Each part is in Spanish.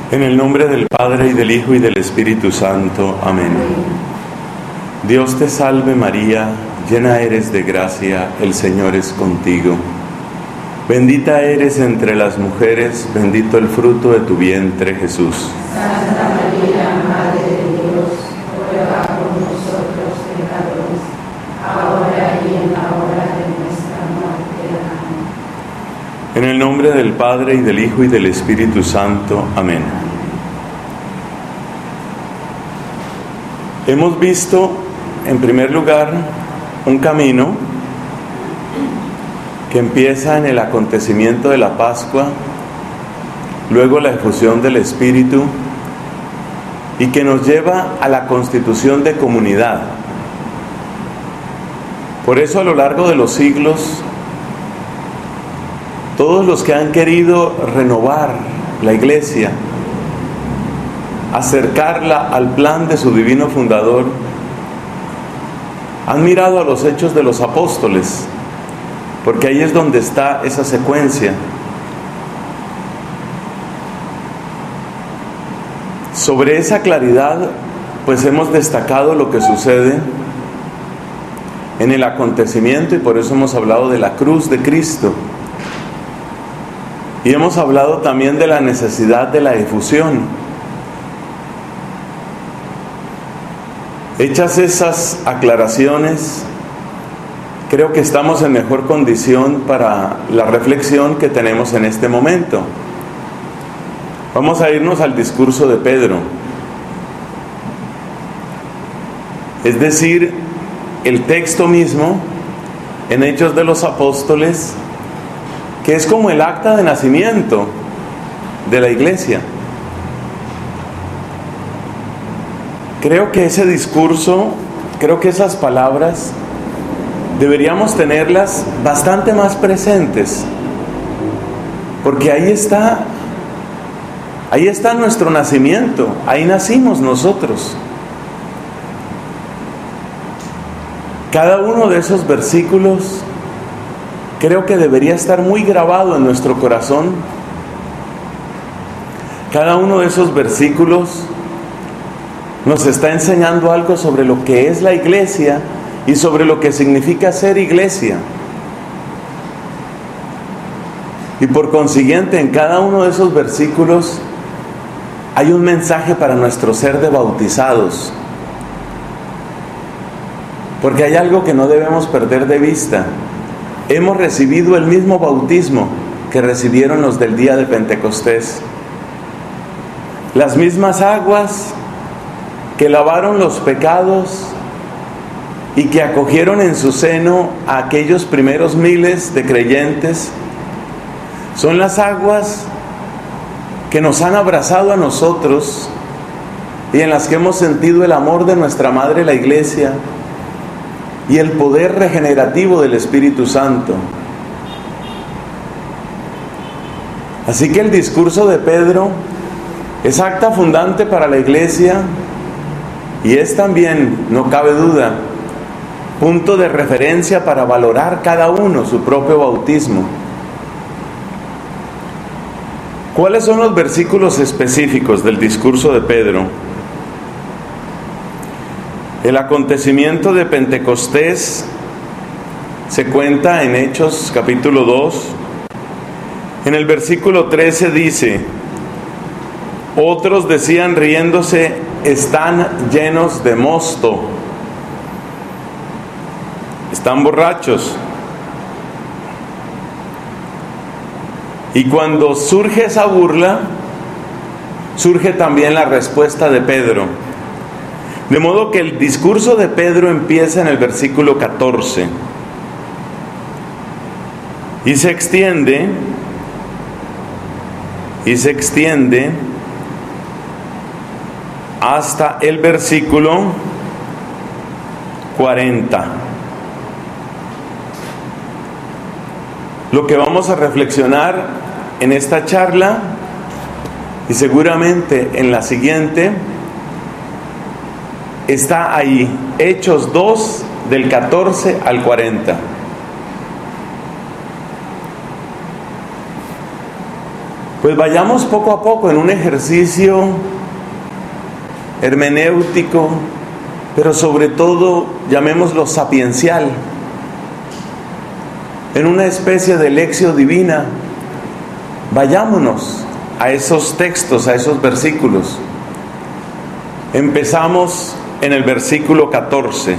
En el nombre del Padre, y del Hijo, y del Espíritu Santo. Amén. Dios te salve María, llena eres de gracia, el Señor es contigo. Bendita eres entre las mujeres, bendito el fruto de tu vientre, Jesús. Santa María, Madre de Dios, ruega por nosotros pecadores, ahora y en la hora de nuestra muerte. Amén. En el nombre del Padre, y del Hijo, y del Espíritu Santo. Amén. Hemos visto, en primer lugar, un camino que empieza en el acontecimiento de la Pascua, luego la efusión del Espíritu, y que nos lleva a la constitución de comunidad. Por eso, a lo largo de los siglos, todos los que han querido renovar la Iglesia, acercarla al plan de su divino fundador, han mirado a los hechos de los apóstoles, porque ahí es donde está esa secuencia. Sobre esa claridad, pues hemos destacado lo que sucede en el acontecimiento, y por eso hemos hablado de la cruz de Cristo. Y hemos hablado también de la necesidad de la efusión. Hechas esas aclaraciones, creo que estamos en mejor condición para la reflexión que tenemos en este momento. Vamos a irnos al discurso de Pedro. Es decir, el texto mismo en Hechos de los Apóstoles, que es como el acta de nacimiento de la Iglesia. Creo que ese discurso, creo que esas palabras deberíamos tenerlas bastante más presentes, porque ahí está nuestro nacimiento, ahí nacimos nosotros. Cada uno de esos versículos creo que debería estar muy grabado en nuestro corazón. Cada uno de esos versículos nos está enseñando algo sobre lo que es la Iglesia y sobre lo que significa ser Iglesia. Y por consiguiente, en cada uno de esos versículos hay un mensaje para nuestro ser de bautizados. Porque hay algo que no debemos perder de vista. Hemos recibido el mismo bautismo que recibieron los del día de Pentecostés. Las mismas aguas que lavaron los pecados y que acogieron en su seno a aquellos primeros miles de creyentes, son las aguas que nos han abrazado a nosotros y en las que hemos sentido el amor de nuestra Madre la Iglesia y el poder regenerativo del Espíritu Santo. Así que el discurso de Pedro es acta fundante para la Iglesia y es también, no cabe duda, punto de referencia para valorar cada uno su propio bautismo. ¿Cuáles son los versículos específicos del discurso de Pedro? El acontecimiento de Pentecostés se cuenta en Hechos capítulo 2. En el versículo 13 dice: otros decían riéndose, están llenos de mosto, están borrachos. Y cuando surge esa burla, surge también la respuesta de Pedro. De modo que el discurso de Pedro empieza en el versículo 14 y se extiende hasta el versículo 40. Lo que vamos a reflexionar en esta charla y seguramente en la siguiente está ahí, Hechos 2, del 14 al 40. Pues vayamos poco a poco en un ejercicio hermenéutico, pero sobre todo, llamémoslo sapiencial, en una especie de lección divina. Vayámonos a esos textos, a esos versículos. Empezamos en el versículo 14.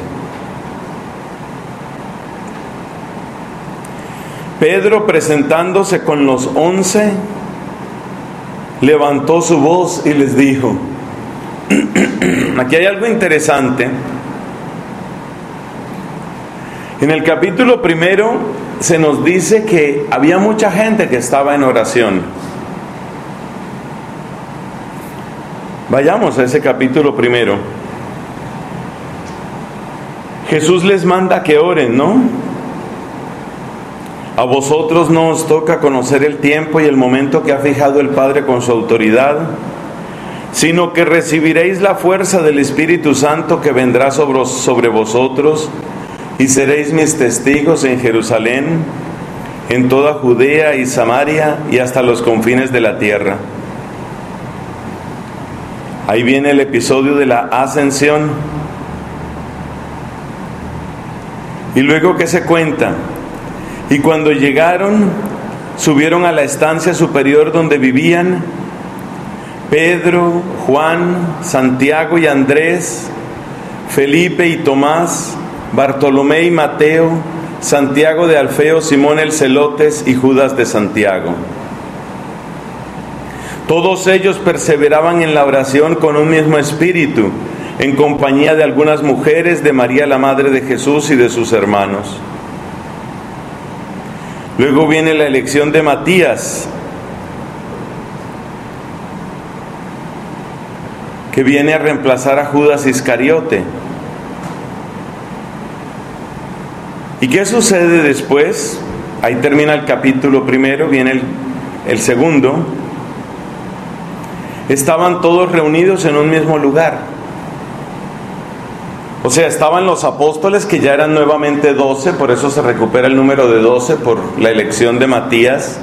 Pedro, presentándose con los 11, levantó su voz y les dijo. Aquí hay algo interesante. En el capítulo 1 se nos dice que había mucha gente que estaba en oración. Vayamos a ese capítulo 1. Jesús les manda que oren, ¿no? A vosotros no os toca conocer el tiempo y el momento que ha fijado el Padre con su autoridad, sino que recibiréis la fuerza del Espíritu Santo que vendrá sobre vosotros, y seréis mis testigos en Jerusalén, en toda Judea y Samaria y hasta los confines de la tierra. Ahí viene el episodio de la ascensión. Y luego, ¿qué se cuenta? Y cuando llegaron, subieron a la estancia superior donde vivían Pedro, Juan, Santiago y Andrés, Felipe y Tomás, Bartolomé y Mateo, Santiago de Alfeo, Simón el Celotes y Judas de Santiago. Todos ellos perseveraban en la oración con un mismo espíritu, en compañía de algunas mujeres, de María la madre de Jesús y de sus hermanos. Luego viene la elección de Matías, que viene a reemplazar a Judas Iscariote. ¿Y qué sucede después? Ahí termina el capítulo 1, viene el 2. Estaban todos reunidos en un mismo lugar. O sea, estaban los apóstoles, que ya eran nuevamente 12, por eso se recupera el número de 12 por la elección de Matías.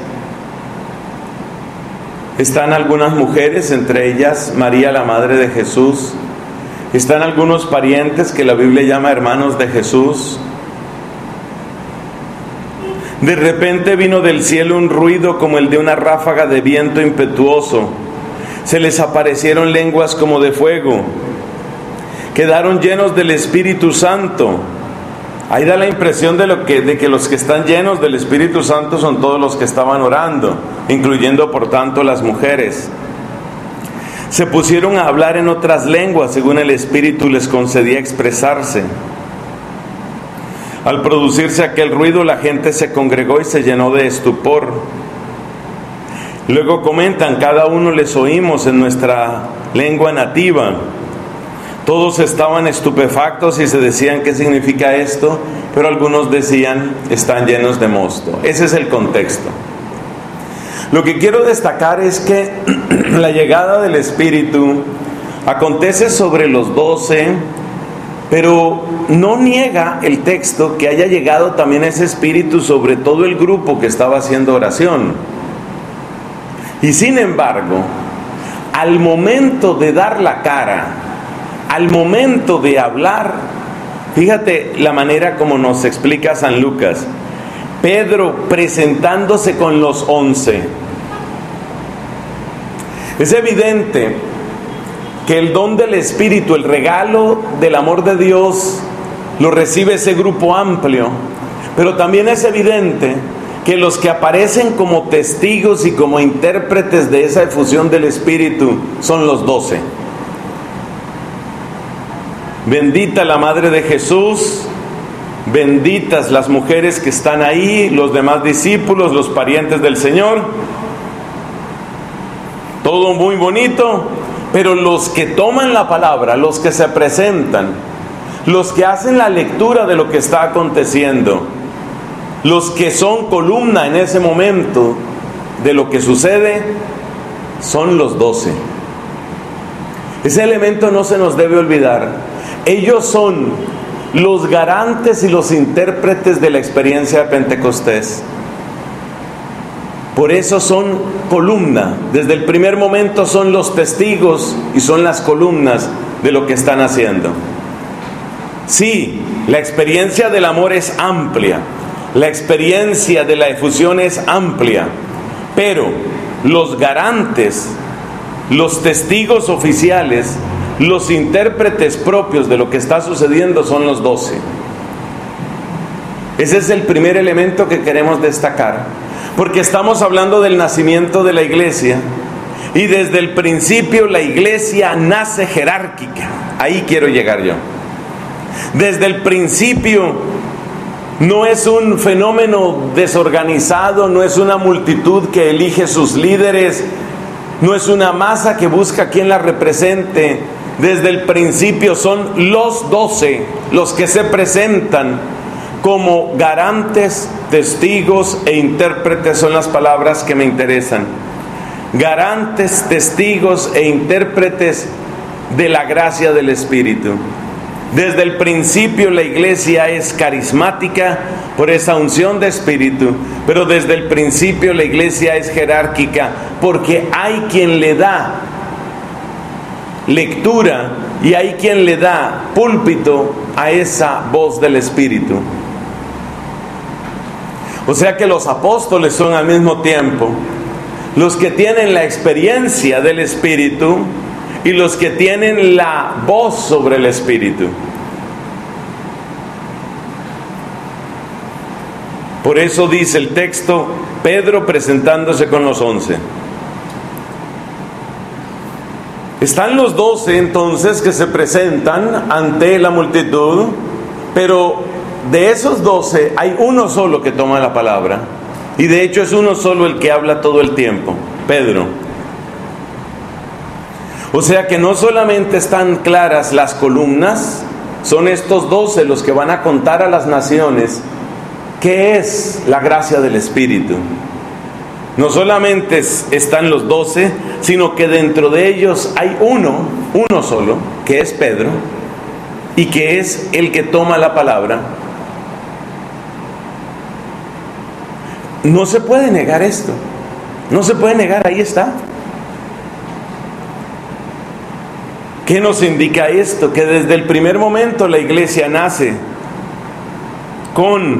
Están algunas mujeres, entre ellas María la madre de Jesús. Están algunos parientes que la Biblia llama hermanos de Jesús. De repente vino del cielo un ruido como el de una ráfaga de viento impetuoso. Se les aparecieron lenguas como de fuego. Quedaron llenos del Espíritu Santo. Ahí da la impresión de que los que están llenos del Espíritu Santo son todos los que estaban orando, incluyendo por tanto las mujeres. Se pusieron a hablar en otras lenguas según el Espíritu les concedía expresarse. Al producirse aquel ruido, la gente se congregó y se llenó de estupor. Luego comentan, cada uno les oímos en nuestra lengua nativa. Todos estaban estupefactos y se decían, ¿qué significa esto? Pero algunos decían, están llenos de mosto. Ese es el contexto. Lo que quiero destacar es que la llegada del Espíritu acontece sobre los 12, pero no niega el texto que haya llegado también ese Espíritu sobre todo el grupo que estaba haciendo oración. Y sin embargo, al momento de dar la cara, al momento de hablar, fíjate la manera como nos explica San Lucas. Pedro presentándose con los 11. Es evidente que el don del Espíritu, el regalo del amor de Dios, lo recibe ese grupo amplio, pero también es evidente que los que aparecen como testigos y como intérpretes de esa efusión del Espíritu son los 12. Bendita la Madre de Jesús, benditas las mujeres que están ahí, los demás discípulos, los parientes del Señor. Todo muy bonito, pero los que toman la palabra, los que se presentan, los que hacen la lectura de lo que está aconteciendo, los que son columna en ese momento de lo que sucede, son los 12. Ese elemento no se nos debe olvidar. Ellos son los garantes y los intérpretes de la experiencia de Pentecostés. Por eso son columna. Desde el primer momento son los testigos y son las columnas de lo que están haciendo. Sí, la experiencia del amor es amplia, la experiencia de la efusión es amplia, pero los garantes, los testigos oficiales, los intérpretes propios de lo que está sucediendo son los 12. Ese es el primer elemento que queremos destacar, porque estamos hablando del nacimiento de la iglesia, y desde el principio la iglesia nace jerárquica. Ahí quiero llegar yo. Desde el principio no es un fenómeno desorganizado, no es una multitud que elige sus líderes, no es una masa que busca quien la represente. Desde el principio son los 12 los que se presentan como garantes, testigos e intérpretes. Son las palabras que me interesan. Garantes, testigos e intérpretes de la gracia del Espíritu. Desde el principio la iglesia es carismática por esa unción de Espíritu, pero desde el principio la iglesia es jerárquica porque hay quien le da lectura y hay quien le da púlpito a esa voz del Espíritu. O sea que los apóstoles son al mismo tiempo los que tienen la experiencia del Espíritu y los que tienen la voz sobre el Espíritu. Por eso dice el texto, Pedro presentándose con los 11. Están los 12 entonces que se presentan ante la multitud, pero de esos 12 hay uno solo que toma la palabra, y de hecho es uno solo el que habla todo el tiempo, Pedro. O sea que no solamente están claras las columnas, son estos 12 los que van a contar a las naciones qué es la gracia del Espíritu. No solamente están los 12, sino que dentro de ellos hay uno solo, que es Pedro, y que es el que toma la palabra. No se puede negar esto, no se puede negar, ahí está. ¿Qué nos indica esto? Que desde el primer momento la iglesia nace con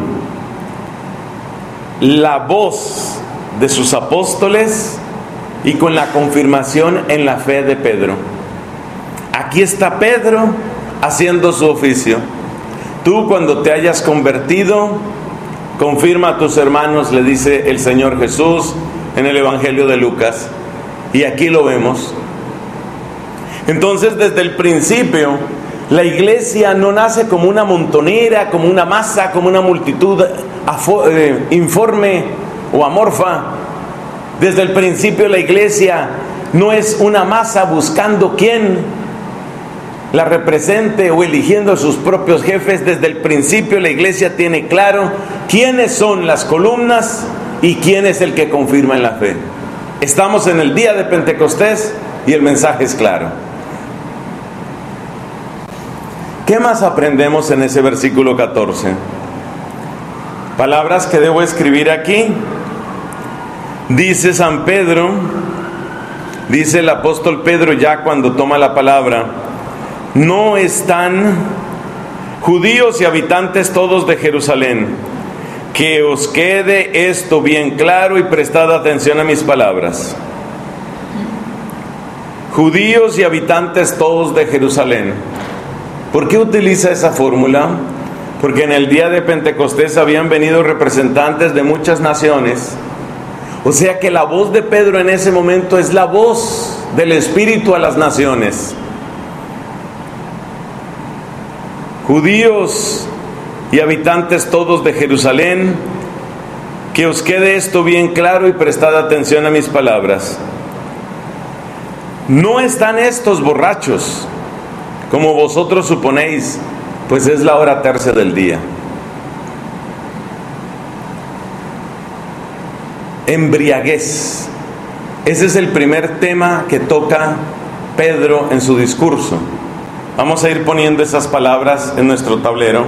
la voz de sus apóstoles y con la confirmación en la fe de Pedro. Aquí está Pedro haciendo su oficio. Tú, cuando te hayas convertido, confirma a tus hermanos, le dice el Señor Jesús en el Evangelio de Lucas, y aquí lo vemos. Entonces, desde el principio, la iglesia no nace como una montonera, como una masa, como una multitud informe o amorfa. Desde el principio la iglesia no es una masa buscando quién la represente o eligiendo a sus propios jefes. Desde el principio la iglesia tiene claro quiénes son las columnas y quién es el que confirma en la fe. Estamos en el día de Pentecostés y el mensaje es claro. ¿Qué más aprendemos en ese versículo 14? Palabras que debo escribir aquí. Dice San Pedro, dice el apóstol Pedro ya cuando toma la palabra: no están judíos y habitantes todos de Jerusalén. Que os quede esto bien claro y prestad atención a mis palabras. Judíos y habitantes todos de Jerusalén. ¿Por qué utiliza esa fórmula? Porque en el día de Pentecostés habían venido representantes de muchas naciones. O sea que la voz de Pedro en ese momento es la voz del Espíritu a las naciones. Judíos y habitantes todos de Jerusalén, que os quede esto bien claro y prestad atención a mis palabras. No están estos borrachos, como vosotros suponéis, pues es la hora tercia del día. Embriaguez. Ese es el primer tema que toca Pedro en su discurso. Vamos a ir poniendo esas palabras en nuestro tablero.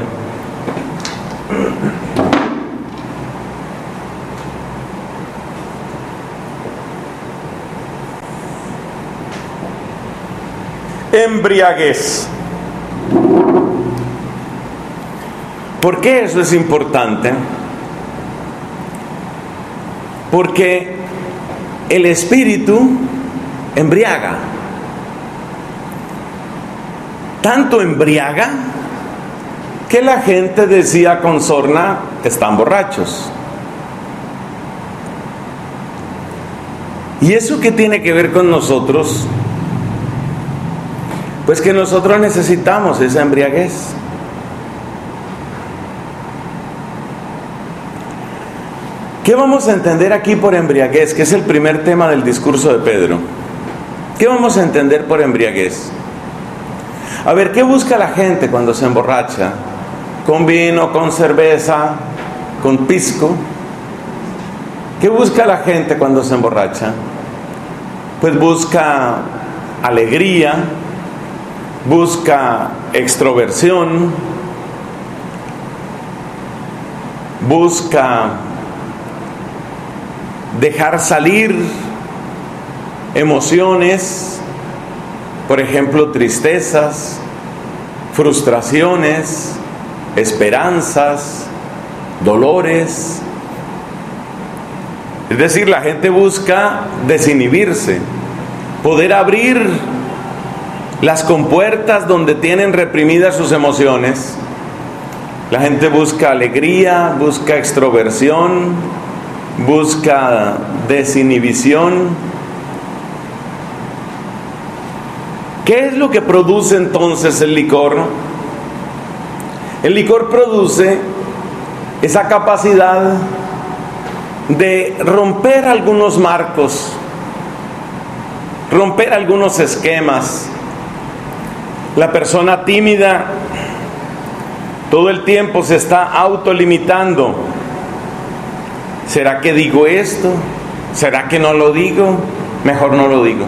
embriaguez. ¿Por qué eso es importante? Porque el espíritu embriaga. Tanto embriaga que la gente decía con sorna, están borrachos. ¿Y eso qué tiene que ver con nosotros? Pues que nosotros necesitamos esa embriaguez. ¿Qué vamos a entender aquí por embriaguez? Que es el primer tema del discurso de Pedro. ¿Qué vamos a entender por embriaguez? A ver, ¿qué busca la gente cuando se emborracha? ¿Con vino, con cerveza, con pisco? ¿Qué busca la gente cuando se emborracha? Pues busca alegría, busca extroversión, busca dejar salir emociones, por ejemplo, tristezas, frustraciones, esperanzas, dolores. Es decir, la gente busca desinhibirse, poder abrir las compuertas donde tienen reprimidas sus emociones. La gente busca alegría, busca extroversión, busca desinhibición. ¿Qué es lo que produce entonces el licor? El licor produce esa capacidad de romper algunos marcos, romper algunos esquemas. La persona tímida todo el tiempo se está autolimitando. ¿Será que digo esto? ¿Será que no lo digo? Mejor no lo digo.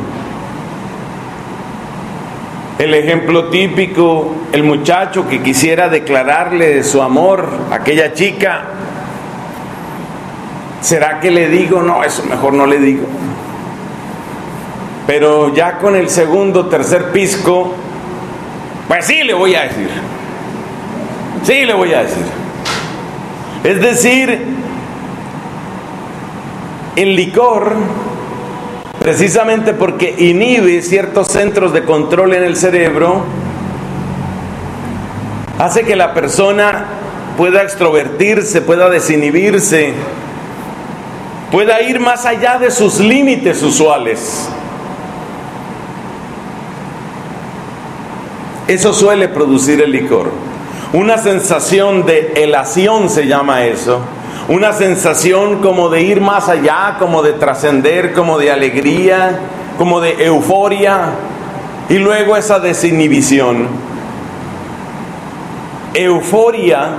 El ejemplo típico, el muchacho que quisiera declararle su amor a aquella chica. ¿Será que le digo? No, eso mejor no le digo. Pero ya con el segundo, tercer pisco, pues sí le voy a decir. Sí le voy a decir. Es decir, el licor, precisamente porque inhibe ciertos centros de control en el cerebro, hace que la persona pueda extrovertirse, pueda desinhibirse, pueda ir más allá de sus límites usuales. Eso suele producir el licor. Una sensación de elación se llama eso. Una sensación como de ir más allá, como de trascender, como de alegría, como de euforia. Y luego esa desinhibición. Euforia,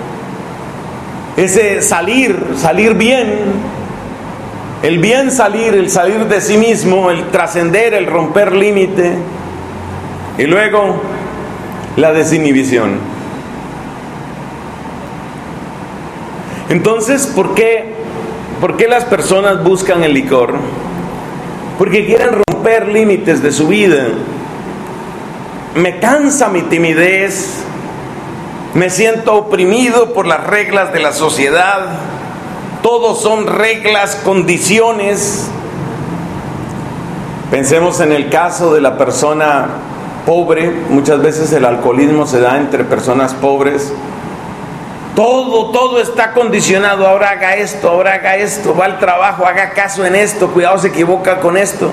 ese salir bien. El bien salir, el salir de sí mismo, el trascender, el romper límite. Y luego la desinhibición. Entonces, ¿por qué las personas buscan el licor? Porque quieren romper límites de su vida. Me cansa mi timidez, me siento oprimido por las reglas de la sociedad. Todos son reglas, condiciones. Pensemos en el caso de la persona pobre. Muchas veces el alcoholismo se da entre personas pobres. Todo está condicionado. Ahora haga esto, va al trabajo, haga caso en esto, cuidado se equivoca con esto.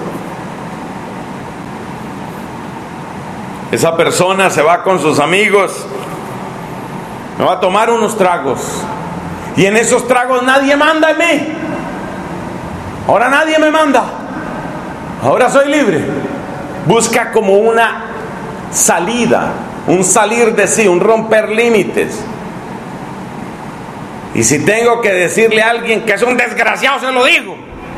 Esa persona se va con sus amigos, me va a tomar unos tragos, y en esos tragos nadie manda en mí. Ahora nadie me manda, ahora soy libre. Busca como una salida, un salir de sí, un romper límites. Y si tengo que decirle a alguien que es un desgraciado, se lo digo.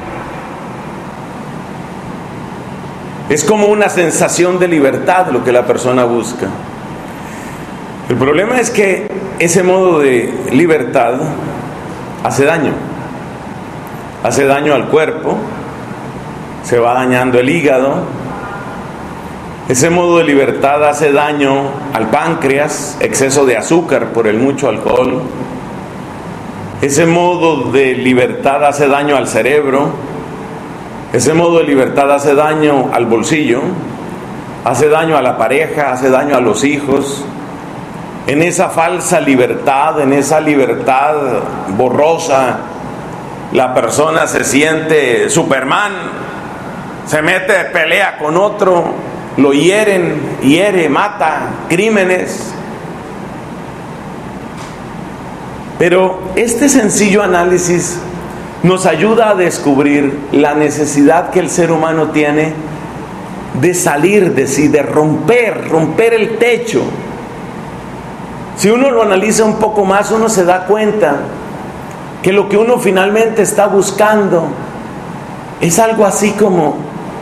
Es como una sensación de libertad lo que la persona busca. El problema es que ese modo de libertad hace daño. Hace daño al cuerpo, se va dañando el hígado, Ese modo de libertad hace daño al páncreas, exceso de azúcar por el mucho alcohol. Ese modo de libertad hace daño al cerebro. Ese modo de libertad hace daño al bolsillo, hace daño a la pareja, hace daño a los hijos. En esa falsa libertad, en esa libertad borrosa, la persona se siente Superman, se mete, pelea con otro, lo hiere, mata, crímenes. Pero este sencillo análisis nos ayuda a descubrir la necesidad que el ser humano tiene de salir de sí, de romper el techo. Si uno lo analiza un poco más, uno se da cuenta que lo que uno finalmente está buscando es algo así como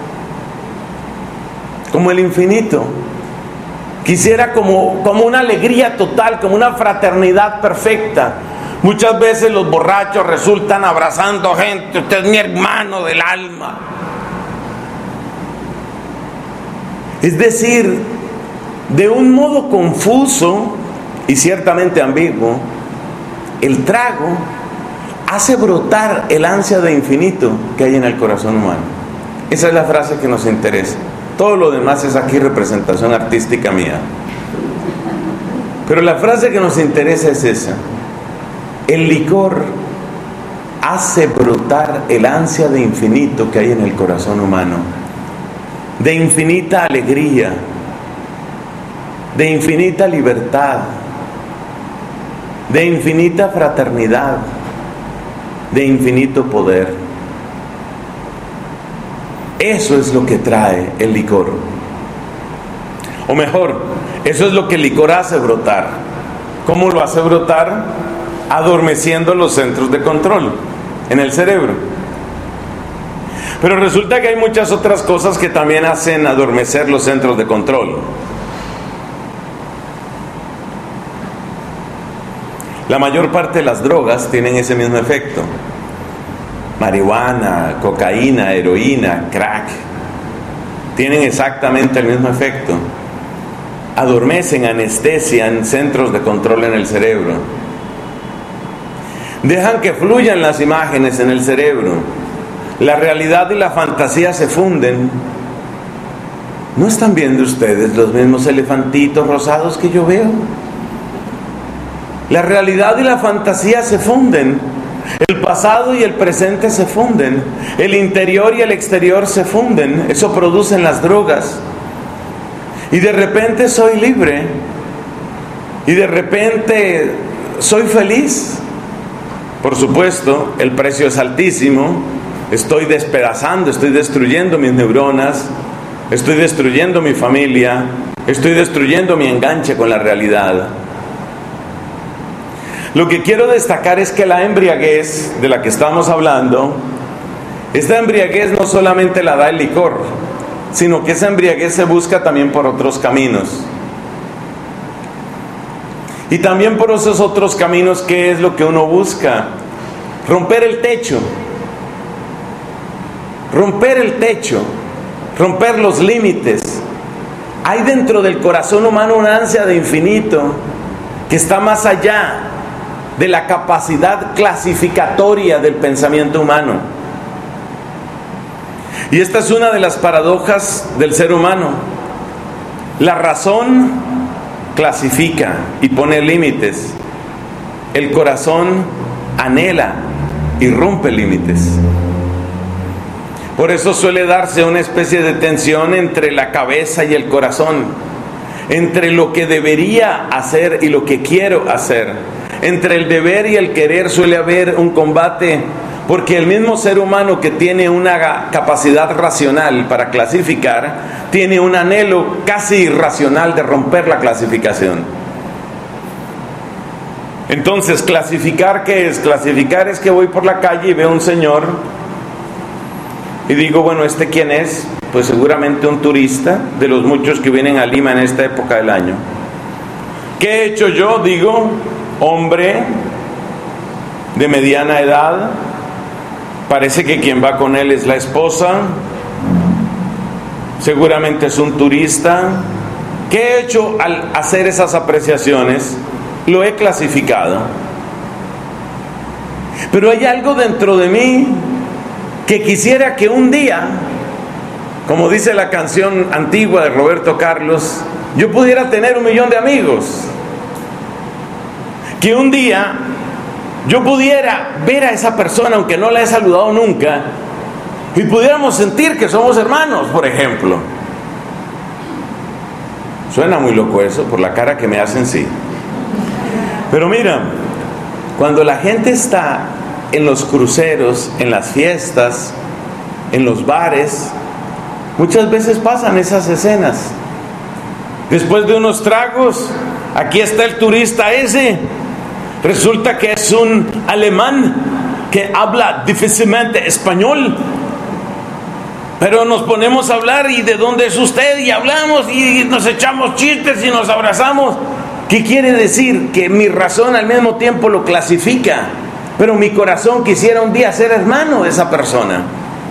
el infinito. Quisiera como una alegría total, como una fraternidad perfecta. Muchas veces los borrachos resultan abrazando gente. Usted es mi hermano del alma. Es decir, de un modo confuso y ciertamente ambiguo, el trago hace brotar el ansia de infinito que hay en el corazón humano. Esa es la frase que nos interesa. Todo lo demás es aquí representación artística mía. Pero la frase que nos interesa es esa. El licor hace brotar el ansia de infinito que hay en el corazón humano, de infinita alegría, de infinita libertad, de infinita fraternidad, de infinito poder. Eso es lo que trae el licor. O mejor, eso es lo que el licor hace brotar. ¿Cómo lo hace brotar? Adormeciendo los centros de control en el cerebro. Pero resulta que hay muchas otras cosas que también hacen adormecer los centros de control. La mayor parte de las drogas tienen ese mismo efecto. Marihuana, cocaína, heroína, crack, tienen exactamente el mismo efecto. Adormecen, anestesian centros de control en el cerebro. Dejan que fluyan las imágenes en el cerebro. La realidad y la fantasía se funden. ¿No están viendo ustedes los mismos elefantitos rosados que yo veo? La realidad y la fantasía se funden. El pasado y el presente se funden. El interior y el exterior se funden. Eso producen las drogas. Y de repente soy libre. Y de repente soy feliz. Por supuesto, el precio es altísimo. Estoy despedazando, estoy destruyendo mis neuronas. Estoy destruyendo mi familia. Estoy destruyendo mi enganche con la realidad. Lo que quiero destacar es que la embriaguez de la que estamos hablando, esta embriaguez no solamente la da el licor, sino que esa embriaguez se busca también por otros caminos. Y también por esos otros caminos, ¿qué es lo que uno busca? Romper el techo. Romper el techo. Romper los límites. Hay dentro del corazón humano una ansia de infinito que está más allá de la capacidad clasificatoria del pensamiento humano. Y esta es una de las paradojas del ser humano. La razón clasifica y pone límites. El corazón anhela y rompe límites. Por eso suele darse una especie de tensión entre la cabeza y el corazón, entre lo que debería hacer y lo que quiero hacer. Entre el deber y el querer suele haber un combate, porque el mismo ser humano que tiene una capacidad racional para clasificar, tiene un anhelo casi irracional de romper la clasificación. Entonces, ¿clasificar qué es? Clasificar es que voy por la calle y veo a un señor y digo, bueno, ¿este quién es? Pues seguramente un turista de los muchos que vienen a Lima en esta época del año. ¿Qué he hecho yo? Digo, hombre de mediana edad, parece que quien va con él es la esposa, seguramente es un turista. ¿Qué he hecho al hacer esas apreciaciones? Lo he clasificado. Pero hay algo dentro de mí que quisiera que un día, como dice la canción antigua de Roberto Carlos, yo pudiera tener 1,000,000 de amigos. Que un día yo pudiera ver a esa persona, aunque no la he saludado nunca, y pudiéramos sentir que somos hermanos, por ejemplo. Suena muy loco eso, por la cara que me hacen, sí. Pero mira, cuando la gente está en los cruceros, en las fiestas, en los bares, muchas veces pasan esas escenas. Después de unos tragos, aquí está el turista ese. Resulta que es un alemán que habla difícilmente español. Pero nos ponemos a hablar, ¿y de dónde es usted? Y hablamos y nos echamos chistes y nos abrazamos. ¿Qué quiere decir? Que mi razón al mismo tiempo lo clasifica, pero mi corazón quisiera un día ser hermano de esa persona.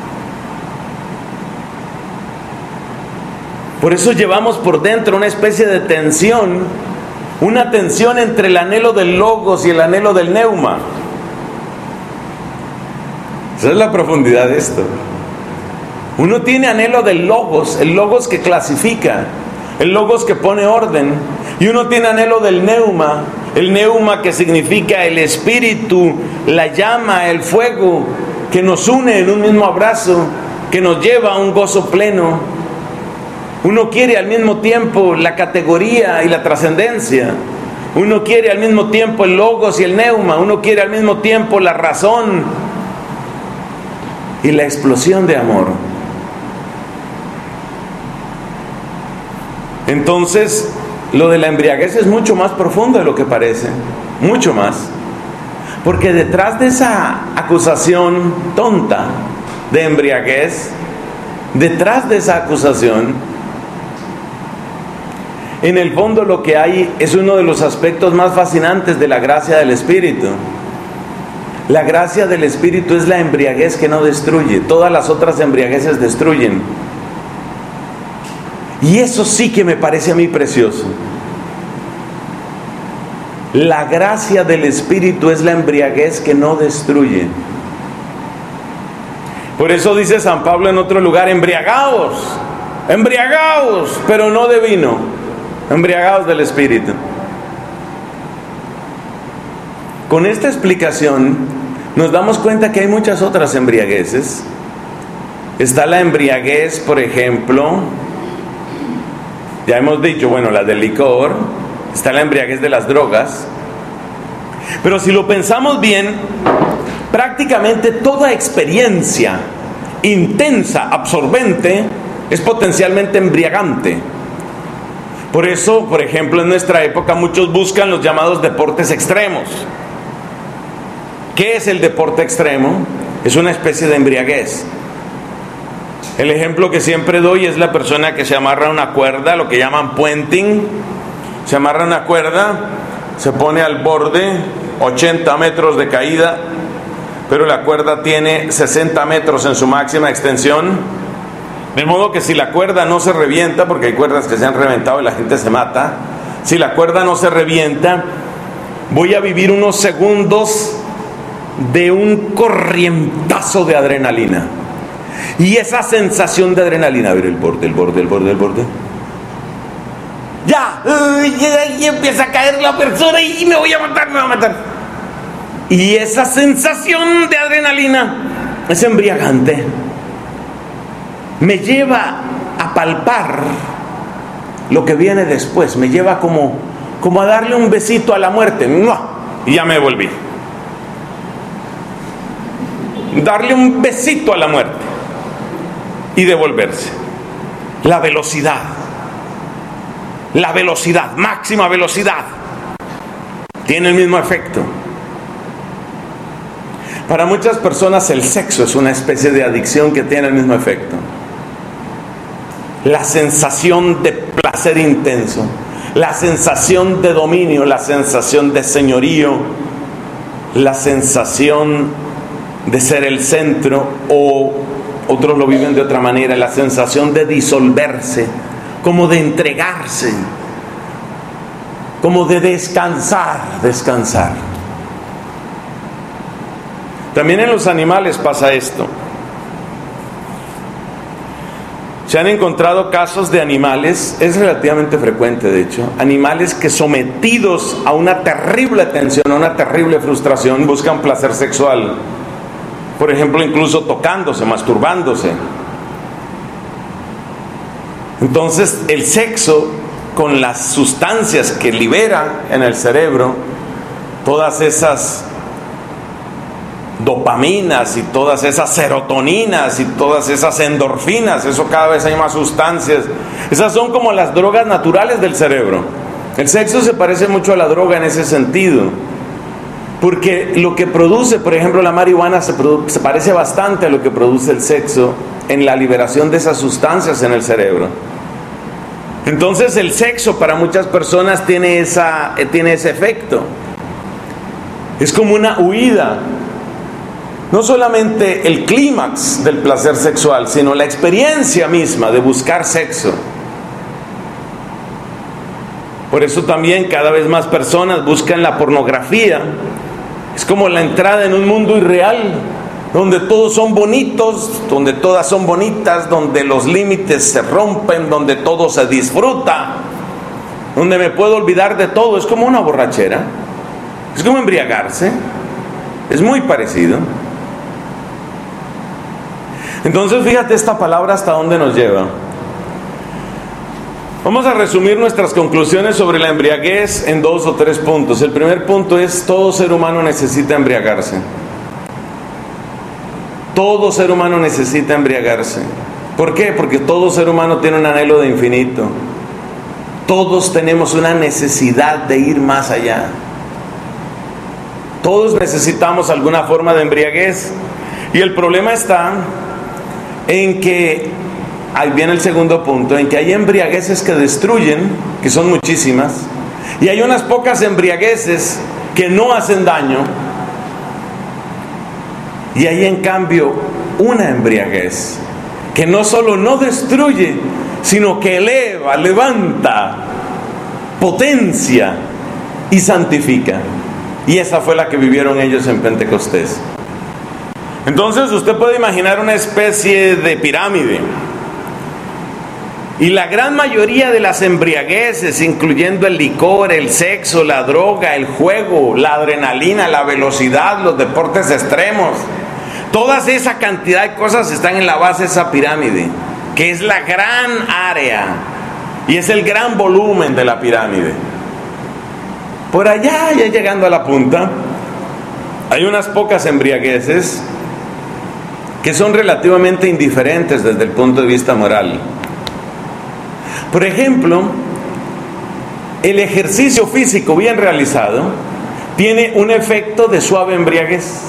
Por eso llevamos por dentro una especie de tensión, una tensión entre el anhelo del logos y el anhelo del neuma. Esa es la profundidad de esto. Uno tiene anhelo del logos, el logos que clasifica, el logos que pone orden, y uno tiene anhelo del neuma, el neuma que significa el espíritu, la llama, el fuego, que nos une en un mismo abrazo, que nos lleva a un gozo pleno. Uno quiere al mismo tiempo la categoría y la trascendencia. Uno quiere al mismo tiempo el logos y el neuma. Uno quiere al mismo tiempo la razón y la explosión de amor. Entonces, lo de la embriaguez es mucho más profundo de lo que parece, mucho más. Porque detrás de esa acusación tonta de embriaguez, detrás de esa acusación, en el fondo lo que hay es uno de los aspectos más fascinantes de la gracia del Espíritu. La gracia del Espíritu es la embriaguez que no destruye. Todas las otras embriagueces destruyen. Y eso sí que me parece a mí precioso. La gracia del Espíritu es la embriaguez que no destruye. Por eso dice San Pablo en otro lugar: embriagaos, embriagaos, pero no de vino, embriagaos del Espíritu. Con esta explicación nos damos cuenta que hay muchas otras embriagueces. Está la embriaguez, por ejemplo, ya hemos dicho, bueno, la del licor. Está la embriaguez de las drogas. Pero si lo pensamos bien, prácticamente toda experiencia intensa, absorbente, es potencialmente embriagante. Por eso, por ejemplo, en nuestra época muchos buscan los llamados deportes extremos. ¿Qué es el deporte extremo? Es una especie de embriaguez. El ejemplo que siempre doy es la persona que se amarra a una cuerda, lo que llaman puenting. Se amarra a una cuerda, se pone al borde, 80 metros de caída, pero la cuerda tiene 60 metros en su máxima extensión. De modo que si la cuerda no se revienta, porque hay cuerdas que se han reventado y la gente se mata, si la cuerda no se revienta, voy a vivir unos segundos de un corrientazo de adrenalina. Y esa sensación de adrenalina, a ver, el borde. Ya, y empieza a caer la persona y me voy a matar. Y esa sensación de adrenalina es embriagante. Me lleva a palpar lo que viene después. Me lleva como a darle un besito a la muerte. Y ya me volví. Darle un besito a la muerte y devolverse. La velocidad, máxima velocidad, tiene el mismo efecto. Para muchas personas el sexo es una especie de adicción que tiene el mismo efecto. La sensación de placer intenso, la sensación de dominio, la sensación de señorío, la sensación de ser el centro o otros lo viven de otra manera, la sensación de disolverse, como de entregarse, como de descansar. También en los animales pasa esto. Se han encontrado casos de animales, es relativamente frecuente de hecho, animales que sometidos a una terrible tensión, a una terrible frustración, buscan placer sexual. Por ejemplo, incluso tocándose, masturbándose. Entonces, el sexo, con las sustancias que libera en el cerebro, todas esas dopaminas y todas esas serotoninas y todas esas endorfinas, eso cada vez hay más sustancias. Esas son como las drogas naturales del cerebro. El sexo se parece mucho a la droga en ese sentido, porque lo que produce, por ejemplo, la marihuana se parece bastante a lo que produce el sexo en la liberación de esas sustancias en el cerebro. Entonces el sexo para muchas personas tiene ese efecto. Es como una huida. No solamente el clímax del placer sexual, sino la experiencia misma de buscar sexo. Por eso también cada vez más personas buscan la pornografía. Es como la entrada en un mundo irreal, donde todos son bonitos, donde todas son bonitas, donde los límites se rompen, donde todo se disfruta, donde me puedo olvidar de todo. Es como una borrachera, es como embriagarse, es muy parecido. Entonces fíjate esta palabra hasta dónde nos lleva. Vamos a resumir nuestras conclusiones sobre la embriaguez en 2 o 3 puntos. El primer punto es: todo ser humano necesita embriagarse. Todo ser humano necesita embriagarse. ¿Por qué? Porque todo ser humano tiene un anhelo de infinito. Todos tenemos una necesidad de ir más allá. Todos necesitamos alguna forma de embriaguez. Y el problema está en que, ahí viene el segundo punto, en que hay embriagueces que destruyen, que son muchísimas, y hay unas pocas embriagueces que no hacen daño, y hay en cambio una embriaguez que no solo no destruye, sino que eleva, levanta, potencia y santifica. Y esa fue la que vivieron ellos en Pentecostés. Entonces usted puede imaginar una especie de pirámide, y la gran mayoría de las embriagueces, incluyendo el licor, el sexo, la droga, el juego, la adrenalina, la velocidad, los deportes extremos, toda esa cantidad de cosas están en la base de esa pirámide, que es la gran área y es el gran volumen de la pirámide. Por allá, ya llegando a la punta, hay unas pocas embriagueces que son relativamente indiferentes desde el punto de vista moral. Por ejemplo, el ejercicio físico bien realizado tiene un efecto de suave embriaguez,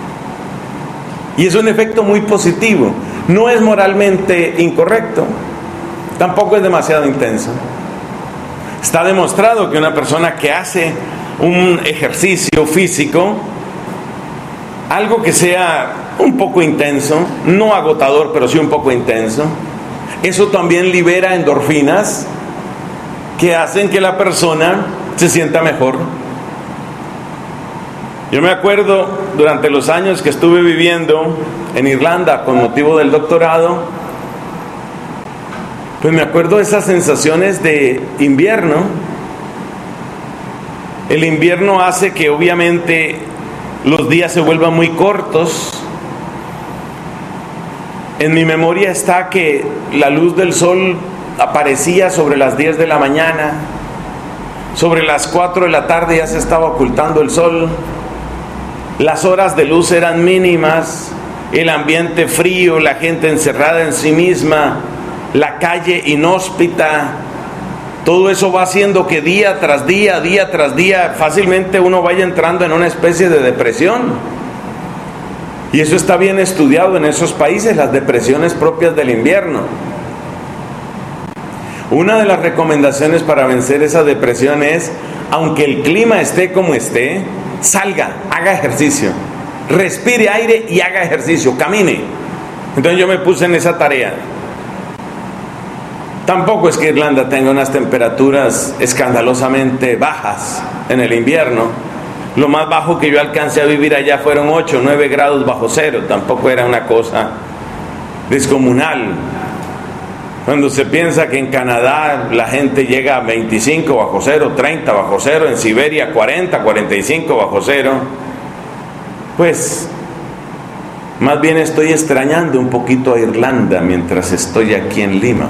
y es un efecto muy positivo. No es moralmente incorrecto, tampoco es demasiado intenso. Está demostrado que una persona que hace un ejercicio físico, algo que sea un poco intenso, no agotador, pero sí un poco intenso, eso también libera endorfinas que hacen que la persona se sienta mejor. Yo me acuerdo durante los años que estuve viviendo en Irlanda con motivo del doctorado, pues me acuerdo de esas sensaciones de invierno. El invierno hace que obviamente los días se vuelvan muy cortos. En mi memoria está que la luz del sol aparecía sobre las 10 de la mañana, sobre las 4 de la tarde ya se estaba ocultando el sol, las horas de luz eran mínimas, el ambiente frío, la gente encerrada en sí misma, la calle inhóspita, todo eso va haciendo que día tras día, fácilmente uno vaya entrando en una especie de depresión. Y eso está bien estudiado en esos países, las depresiones propias del invierno. Una de las recomendaciones para vencer esa depresión es, aunque el clima esté como esté, salga, haga ejercicio, respire aire y haga ejercicio, camine. Entonces yo me puse en esa tarea. Tampoco es que Irlanda tenga unas temperaturas escandalosamente bajas en el invierno. Lo más bajo que yo alcancé a vivir allá fueron 8 o 9 grados bajo cero. Tampoco era una cosa descomunal. Cuando se piensa que en Canadá la gente llega a 25 bajo cero, 30 bajo cero, en Siberia 40, 45 bajo cero, pues más bien estoy extrañando un poquito a Irlanda mientras estoy aquí en Lima.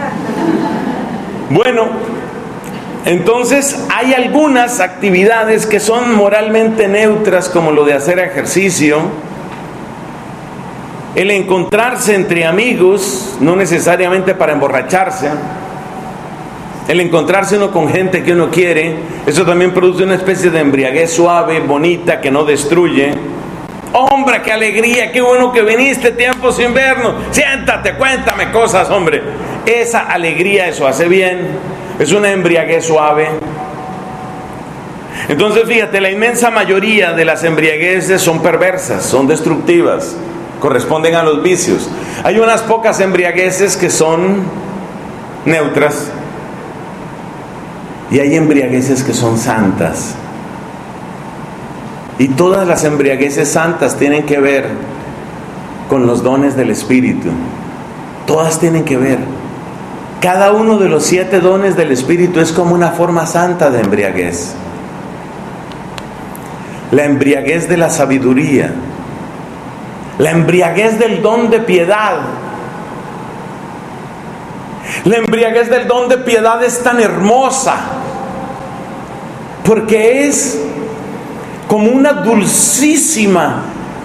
Bueno, entonces hay algunas actividades que son moralmente neutras, como lo de hacer ejercicio, el encontrarse entre amigos, no necesariamente para emborracharse, el encontrarse uno con gente que uno quiere, eso también produce una especie de embriaguez suave, bonita, que no destruye. Hombre, qué alegría, qué bueno que viniste, tiempo sin vernos, siéntate, cuéntame cosas, hombre. Esa alegría, eso hace bien, es una embriaguez suave. Entonces fíjate, la inmensa mayoría de las embriagueces son perversas, son destructivas, corresponden a los vicios. Hay unas pocas embriagueces que son neutras y hay embriagueces que son santas. Y todas las embriagueces santas tienen que ver con los dones del Espíritu. Todas tienen que ver. Cada uno de los 7 dones del Espíritu es como una forma santa de embriaguez. La embriaguez de la sabiduría, la embriaguez del don de piedad. La embriaguez del don de piedad es tan hermosa porque es como una dulcísima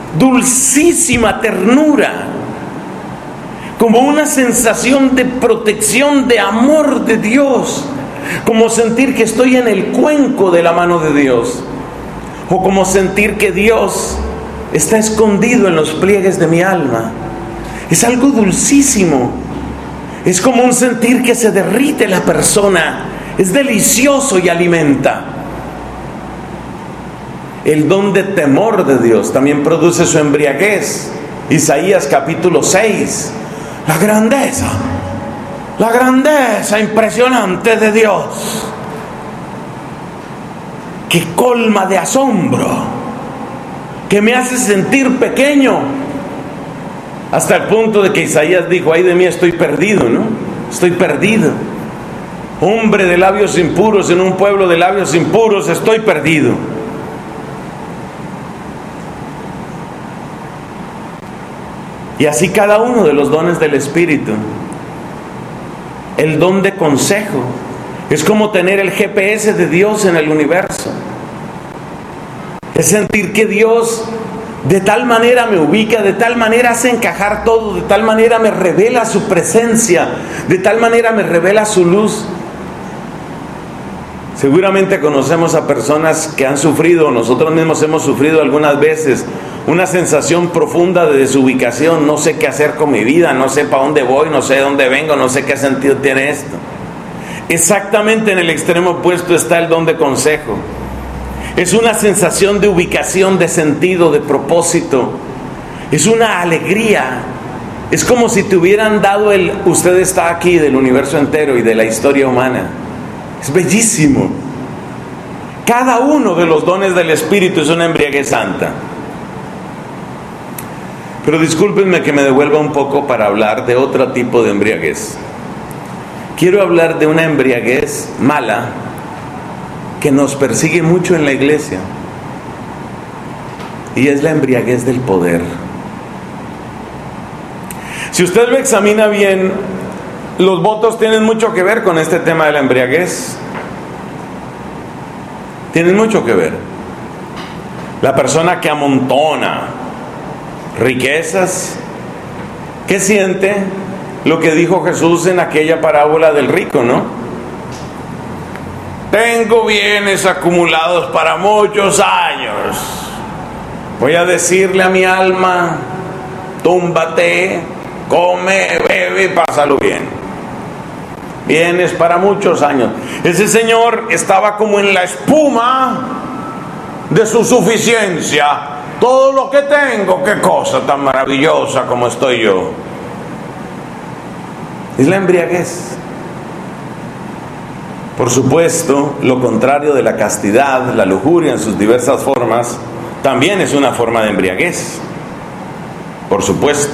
ternura, como una sensación de protección, de amor de Dios, como sentir que estoy en el cuenco de la mano de Dios, o como sentir que Dios está escondido en los pliegues de mi alma. Es algo dulcísimo, es como un sentir que se derrite la persona, es delicioso y alimenta. El don de temor de Dios también produce su embriaguez. Isaías capítulo 6, la grandeza impresionante de Dios, que colma de asombro, que me hace sentir pequeño, hasta el punto de que Isaías dijo: ay de mí, estoy perdido, ¿no? Estoy perdido. Hombre de labios impuros, en un pueblo de labios impuros, estoy perdido. Y así cada uno de los dones del Espíritu. El don de consejo es como tener el GPS de Dios en el universo. Es sentir que Dios de tal manera me ubica, de tal manera hace encajar todo, de tal manera me revela su presencia, de tal manera me revela su luz. Seguramente conocemos a personas que han sufrido, nosotros mismos hemos sufrido algunas veces, una sensación profunda de desubicación. No sé qué hacer con mi vida, no sé para dónde voy, no sé de dónde vengo, no sé qué sentido tiene esto. Exactamente en el extremo opuesto está el don de consejo. Es una sensación de ubicación, de sentido, de propósito. Es una alegría. Es como si te hubieran dado usted está aquí, del universo entero y de la historia humana. Es bellísimo. Cada uno de los dones del Espíritu es una embriaguez santa. Pero discúlpenme que me devuelva un poco para hablar de otro tipo de embriaguez. Quiero hablar de una embriaguez mala que nos persigue mucho en la iglesia, y es la embriaguez del poder. Si usted lo examina bien, los votos tienen mucho que ver con este tema de la embriaguez. Tienen mucho que ver. La persona que amontona riquezas, ¿qué siente? Lo que dijo Jesús en aquella parábola del rico, ¿no? Tengo bienes acumulados para muchos años. Voy a decirle a mi alma: túmbate, come, bebe, pásalo bien. Bienes para muchos años. Ese señor estaba como en la espuma de su suficiencia. todo lo que tengo, qué cosa tan maravillosa como estoy yo. Es la embriaguez. Por supuesto, lo contrario de la castidad, la lujuria en sus diversas formas, también es una forma de embriaguez. Por supuesto.